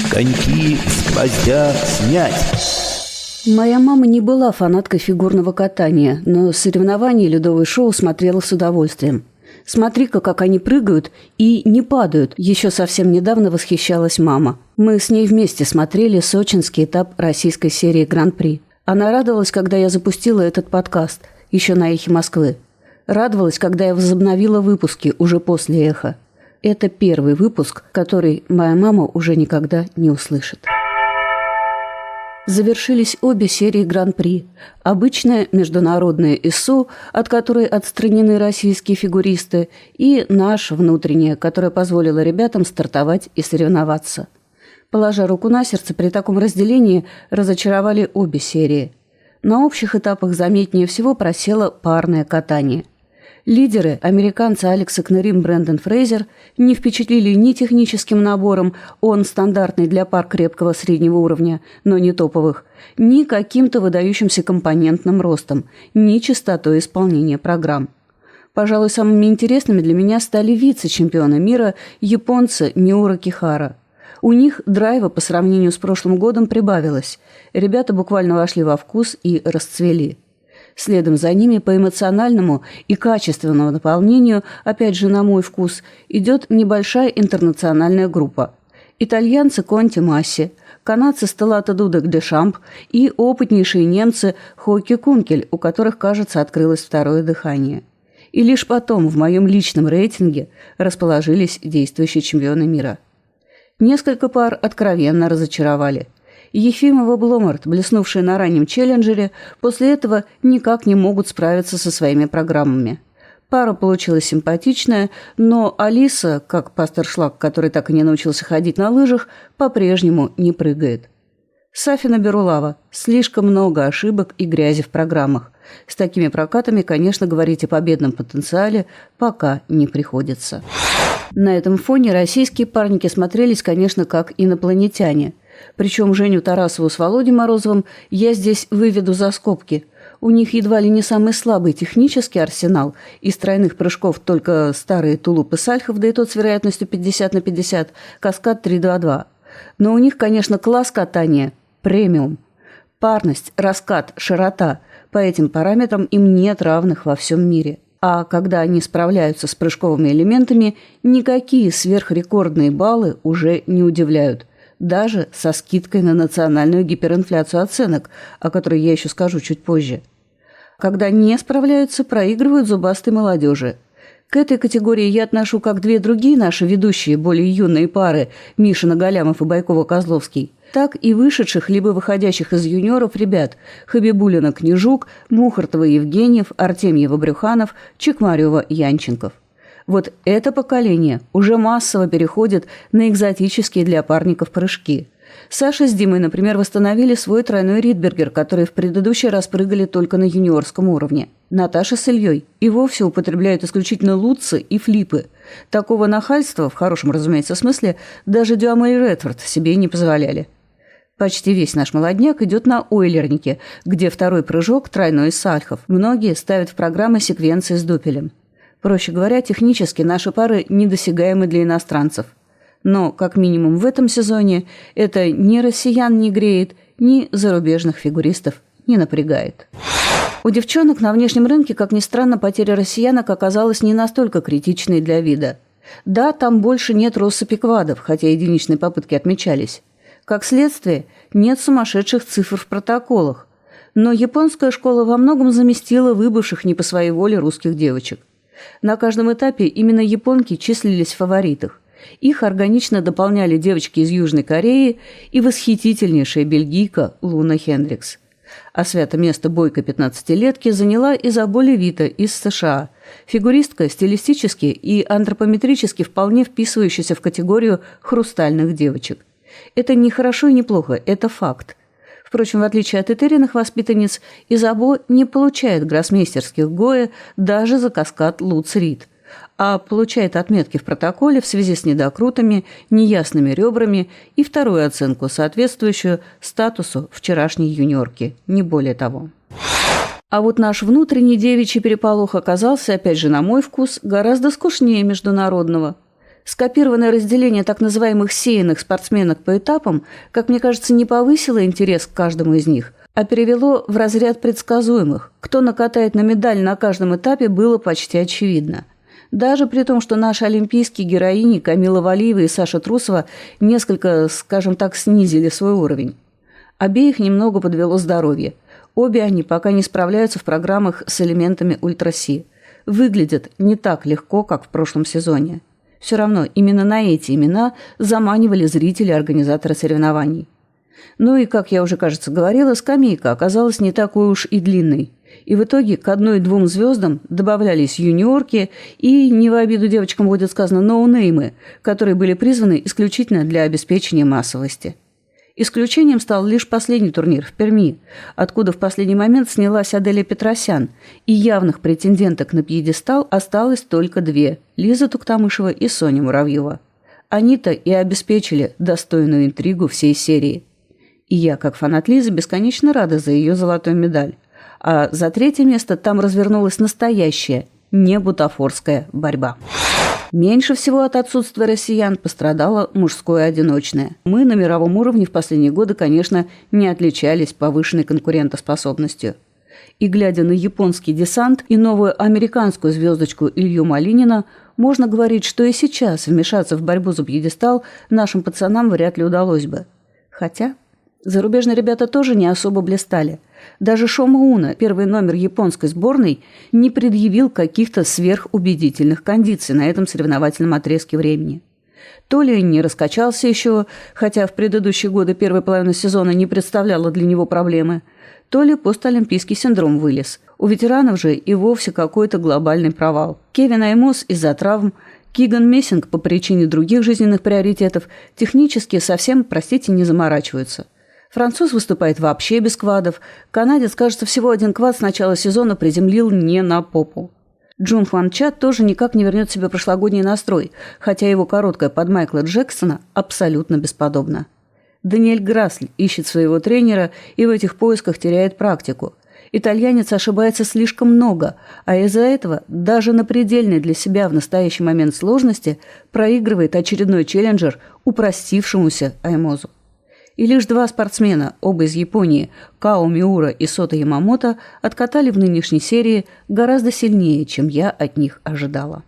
коньки с гвоздя снять. Моя мама не была фанаткой фигурного катания, но соревнования и ледовые шоу смотрела с удовольствием. «Смотри-ка, как они прыгают и не падают», еще совсем недавно восхищалась мама. Мы с ней вместе смотрели сочинский этап российской серии Гран-при. Она радовалась, когда я запустила этот подкаст, еще на «Эхе Москвы». Радовалась, когда я возобновила выпуски уже после «Эха». Это первый выпуск, который моя мама уже никогда не услышит. Завершились обе серии Гран-при. Обычная международная ИСУ, от которой отстранены российские фигуристы, и наша внутренняя, которая позволила ребятам стартовать и соревноваться. Положа руку на сердце, при таком разделении разочаровали обе серии. На общих этапах заметнее всего просело парное катание. Лидеры, американцы Алекс Экнерим, Брэндон Фрейзер, не впечатлили ни техническим набором, он стандартный для пар крепкого среднего уровня, но не топовых, ни каким-то выдающимся компонентным ростом, ни частотой исполнения программ. Пожалуй, самыми интересными для меня стали вице-чемпионы мира японцы Миура Кихара. У них драйва по сравнению с прошлым годом прибавилось. Ребята буквально вошли во вкус и расцвели. Следом за ними по эмоциональному и качественному наполнению, опять же на мой вкус, идет небольшая интернациональная группа. Итальянцы Конти Масси, канадцы Стеллато Дудек де Шамп и опытнейшие немцы Хойке Кункель, у которых, кажется, открылось второе дыхание. И лишь потом в моем личном рейтинге расположились действующие чемпионы мира. Несколько пар откровенно разочаровали. Ефимова Бломарт, блеснувшие на раннем челленджере, после этого никак не могут справиться со своими программами. Пара получилась симпатичная, но Алиса, как пасторшлаг, который так и не научился ходить на лыжах, по-прежнему не прыгает. Сафина Берулава. Слишком много ошибок и грязи в программах. С такими прокатами, конечно, говорить о победном потенциале пока не приходится. На этом фоне российские парники смотрелись, конечно, как инопланетяне. Причем Женю Тарасову с Володей Морозовым я здесь выведу за скобки. У них едва ли не самый слабый технический арсенал. Из тройных прыжков только старые тулуп и сальхов, да и тот с вероятностью 50/50, каскад 3-2-2. Но у них, конечно, класс катания премиум. Парность, раскат, широта. По этим параметрам им нет равных во всем мире. А когда они справляются с прыжковыми элементами, никакие сверхрекордные баллы уже не удивляют. Даже со скидкой на национальную гиперинфляцию оценок, о которой я еще скажу чуть позже. Когда не справляются, проигрывают зубастой молодежи. К этой категории я отношу как две другие наши ведущие, более юные пары, Мишина Галямов и Байкова-Козловский, так и вышедших либо выходящих из юниоров ребят Хабибулина Княжук, Мухартова Евгеньев, Артемьева Брюханов, Чекмарева Янченков. Вот это поколение уже массово переходит на экзотические для парников прыжки. Саша с Димой, например, восстановили свой тройной Ридбергер, который в предыдущий раз прыгали только на юниорском уровне. Наташа с Ильей и вовсе употребляют исключительно лутсы и флипы. Такого нахальства, в хорошем, разумеется, смысле, даже Дюама и Редфорд себе не позволяли. Почти весь наш молодняк идет на ойлернике, где второй прыжок тройной сальхов. Многие ставят в программы секвенции с дупелем. Проще говоря, технически наши пары недосягаемы для иностранцев. Но, как минимум в этом сезоне, это ни россиян не греет, ни зарубежных фигуристов не напрягает. У девчонок на внешнем рынке, как ни странно, потеря россиянок оказалась не настолько критичной для вида. Да, там больше нет россыпи квадов, хотя единичные попытки отмечались. Как следствие, нет сумасшедших цифр в протоколах. Но японская школа во многом заместила выбывших не по своей воле русских девочек. На каждом этапе именно японки числились в фаворитах. Их органично дополняли девочки из Южной Кореи и восхитительнейшая бельгийка Луна Хендрикс. А свято место бойкой 15-летки заняла Изабелла Вита из США. Фигуристка стилистически и антропометрически вполне вписывающаяся в категорию хрустальных девочек. Это не хорошо и не плохо, это факт. Впрочем, в отличие от Этериных воспитанниц, Изабо не получает гроссмейстерских ГОЭ даже за каскад Луц-Рид, а получает отметки в протоколе в связи с недокрутами, неясными ребрами и вторую оценку, соответствующую статусу вчерашней юниорки, не более того. А вот наш внутренний девичий переполох оказался, опять же на мой вкус, гораздо скучнее международного. Скопированное разделение так называемых сеянных спортсменок по этапам, как мне кажется, не повысило интерес к каждому из них, а перевело в разряд предсказуемых. Кто накатает на медаль на каждом этапе, было почти очевидно. Даже при том, что наши олимпийские героини Камила Валиева и Саша Трусова несколько, скажем так, снизили свой уровень. Обеих немного подвело здоровье. Обе они пока не справляются в программах с элементами ультра-Си. Выглядят не так легко, как в прошлом сезоне. Все равно именно на эти имена заманивали зрители организаторы соревнований. Ну и, как я уже, кажется, говорила, скамейка оказалась не такой уж и длинной. И в итоге к 1-2 звездам добавлялись юниорки и, не в обиду девочкам будет сказано, ноунеймы, которые были призваны исключительно для обеспечения массовости. Исключением стал лишь последний турнир в Перми, откуда в последний момент снялась Аделя Петросян, и явных претенденток на пьедестал осталось только 2 – Лиза Туктамышева и Соня Муравьева. Они-то и обеспечили достойную интригу всей серии. И я, как фанат Лизы, бесконечно рада за ее золотую медаль. А за 3-е место там развернулась настоящая, не бутафорская борьба. Меньше всего от отсутствия россиян пострадало мужское одиночное. Мы на мировом уровне в последние годы, конечно, не отличались повышенной конкурентоспособностью. И глядя на японский десант и новую американскую звездочку Илью Малинина, можно говорить, что и сейчас вмешаться в борьбу за пьедестал нашим пацанам вряд ли удалось бы. Хотя зарубежные ребята тоже не особо блистали. Даже Шома Уна, первый номер японской сборной, не предъявил каких-то сверхубедительных кондиций на этом соревновательном отрезке времени. То ли не раскачался еще, хотя в предыдущие годы первая половина сезона не представляла для него проблемы, то ли постолимпийский синдром вылез. У ветеранов же и вовсе какой-то глобальный провал. Кевин Аймос из-за травм, Киган Мессинг по причине других жизненных приоритетов технически совсем, простите, не заморачиваются. Француз выступает вообще без квадов. Канадец, кажется, всего 1 квад с начала сезона приземлил не на попу. Джун Хван Чат тоже никак не вернет себе прошлогодний настрой, хотя его короткая под Майкла Джексона абсолютно бесподобна. Даниэль Грасль ищет своего тренера и в этих поисках теряет практику. Итальянец ошибается слишком много, а из-за этого даже на предельной для себя в настоящий момент сложности проигрывает очередной челленджер упростившемуся Аймозу. И лишь 2 спортсмена, оба из Японии, Као Миура и Сото Ямамото, откатали в нынешней серии гораздо сильнее, чем я от них ожидала.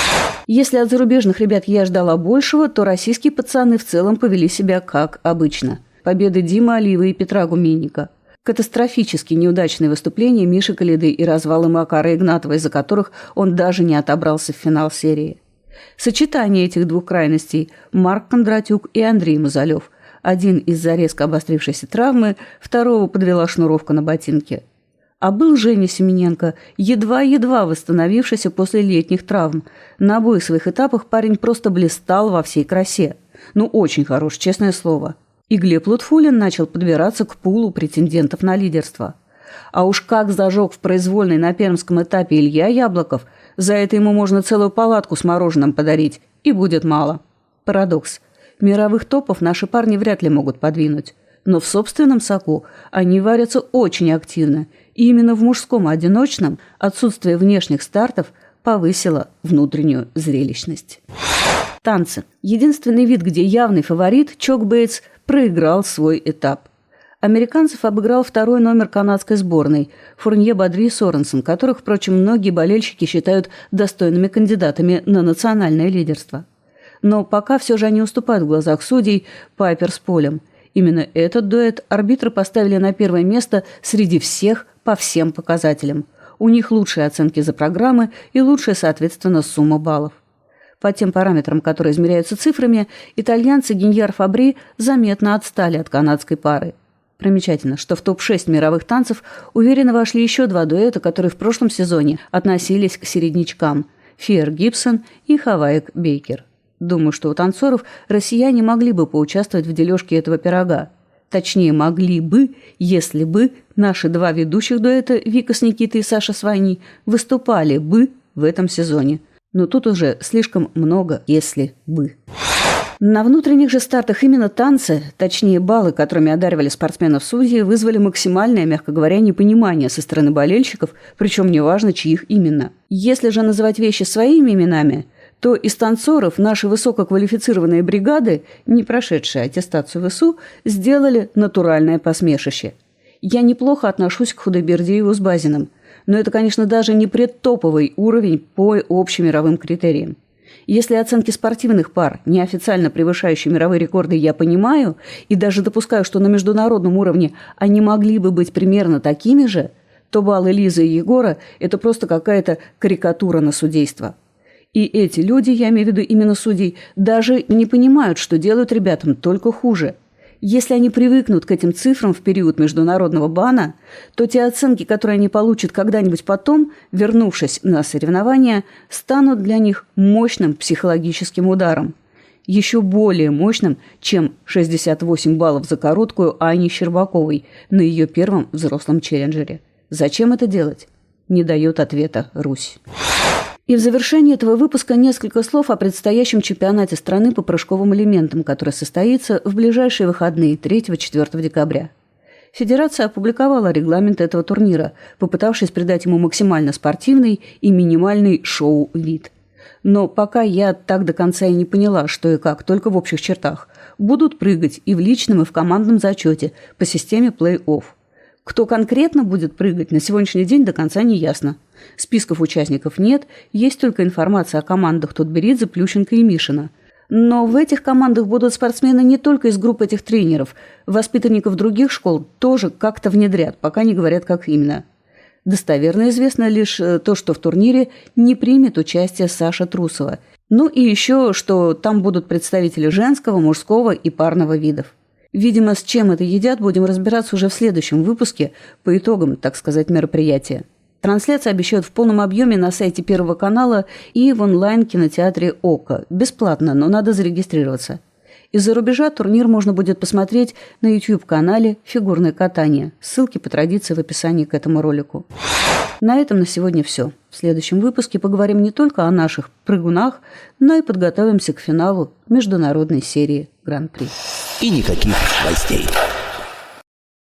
Если от зарубежных ребят я ждала большего, то российские пацаны в целом повели себя как обычно. Победы Димы Алиева и Петра Гуменника. Катастрофически неудачные выступления Миши Калиды и развалы Макара Игнатова, из-за которых он даже не отобрался в финал серии. Сочетание этих 2 крайностей – Марк Кондратюк и Андрей Мазалев – один из-за резко обострившейся травмы, второго подвела шнуровка на ботинке. А был Женя Семененко, едва-едва восстановившийся после летних травм. На обоих своих этапах парень просто блистал во всей красе. Ну, очень хорош, честное слово. И Глеб Лутфуллин начал подбираться к пулу претендентов на лидерство. А уж как зажег в произвольной на пермском этапе Илья Яблоков, за это ему можно целую палатку с мороженым подарить, и будет мало. Парадокс. Мировых топов наши парни вряд ли могут подвинуть. Но в собственном соку они варятся очень активно. И именно в мужском одиночном отсутствие внешних стартов повысило внутреннюю зрелищность. Танцы. Единственный вид, где явный фаворит, Чок Бейтс, проиграл свой этап. Американцев обыграл 2-й номер канадской сборной Фурнье Бадри и Соренсон, которых, впрочем, многие болельщики считают достойными кандидатами на национальное лидерство. Но пока все же они уступают в глазах судей Пайпер с Полем. Именно этот дуэт арбитры поставили на 1-е место среди всех по всем показателям. У них лучшие оценки за программы и лучшая, соответственно, сумма баллов. По тем параметрам, которые измеряются цифрами, итальянцы Гиньяр Фабри заметно отстали от канадской пары. Примечательно, что в топ-6 мировых танцев уверенно вошли еще 2 дуэта, которые в прошлом сезоне относились к середнячкам – Фиер Гибсон и Хаваек Бейкер. Думаю, что у танцоров россияне могли бы поучаствовать в дележке этого пирога. Точнее, могли бы, если бы наши 2 ведущих дуэта Вика с Никитой и Саша с Ваней выступали бы в этом сезоне. Но тут уже слишком много «если бы». На внутренних же стартах именно танцы, точнее баллы, которыми одаривали спортсменов судьи, вызвали максимальное, мягко говоря, непонимание со стороны болельщиков, причем неважно, чьих именно. Если же называть вещи своими именами, то из танцоров наши высококвалифицированные бригады, не прошедшие аттестацию в ИСУ, сделали натуральное посмешище. Я неплохо отношусь к Худайбердиеву с Базиным, но это, конечно, даже не предтоповый уровень по общемировым критериям. Если оценки спортивных пар, неофициально превышающие мировые рекорды, я понимаю, и даже допускаю, что на международном уровне они могли бы быть примерно такими же, то баллы Лизы и Егора – это просто какая-то карикатура на судейство. И эти люди, я имею в виду именно судей, даже не понимают, что делают ребятам только хуже. Если они привыкнут к этим цифрам в период международного бана, то те оценки, которые они получат когда-нибудь потом, вернувшись на соревнования, станут для них мощным психологическим ударом. Еще более мощным, чем 68 баллов за короткую Ани Щербаковой на ее первом взрослом челленджере. Зачем это делать? Не дает ответа Русь. И в завершении этого выпуска несколько слов о предстоящем чемпионате страны по прыжковым элементам, который состоится в ближайшие выходные 3-4 декабря. Федерация опубликовала регламент этого турнира, попытавшись придать ему максимально спортивный и минимальный шоу-вид. Но пока я так до конца и не поняла, что и как, только в общих чертах. Будут прыгать и в личном, и в командном зачете по системе плей-офф. Кто конкретно будет прыгать, на сегодняшний день до конца не ясно. Списков участников нет, есть только информация о командах Тутберидзе, Плющенко и Мишина. Но в этих командах будут спортсмены не только из групп этих тренеров. Воспитанников других школ тоже как-то внедрят, пока не говорят, как именно. Достоверно известно лишь то, что в турнире не примет участие Саша Трусова. Ну и еще, что там будут представители женского, мужского и парного видов. Видимо, с чем это едят, будем разбираться уже в следующем выпуске по итогам, так сказать, мероприятия. Трансляция обещают в полном объеме на сайте Первого канала и в онлайн-кинотеатре «Око». Бесплатно, но надо зарегистрироваться. Из-за рубежа турнир можно будет посмотреть на YouTube-канале «Фигурное катание». Ссылки по традиции в описании к этому ролику. На этом на сегодня все. В следующем выпуске поговорим не только о наших прыгунах, но и подготовимся к финалу международной серии Гран-при. И никаких гостей.